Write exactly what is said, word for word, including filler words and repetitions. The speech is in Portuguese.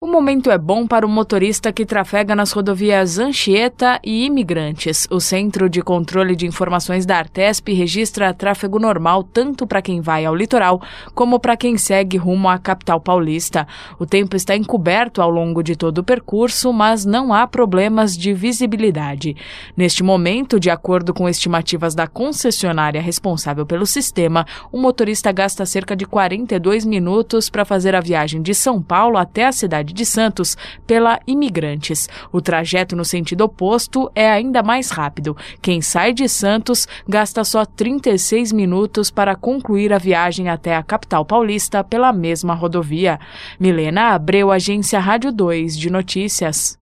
momento é bom para o motorista que trafega nas rodovias Anchieta e Imigrantes. O Centro de Controle de Informações da Artesp registra tráfego normal tanto para quem vai ao litoral como para quem segue rumo à capital paulista. O tempo está encoberto ao longo de todo o percurso, mas não há problemas de visibilidade. Neste momento, de acordo com estimativas da concessionária responsável pelo sistema, o motorista gasta cerca de quarenta e dois minutos para fazer a viagem de São Paulo até a cidade de Santos pela Imigrantes. O trajeto no sentido oposto é ainda mais rápido. Quem sai de Santos gasta só trinta e seis minutos para concluir a viagem até a capital paulista pela mesma rodovia. Milena Abreu, Agência Rádio dois de Notícias.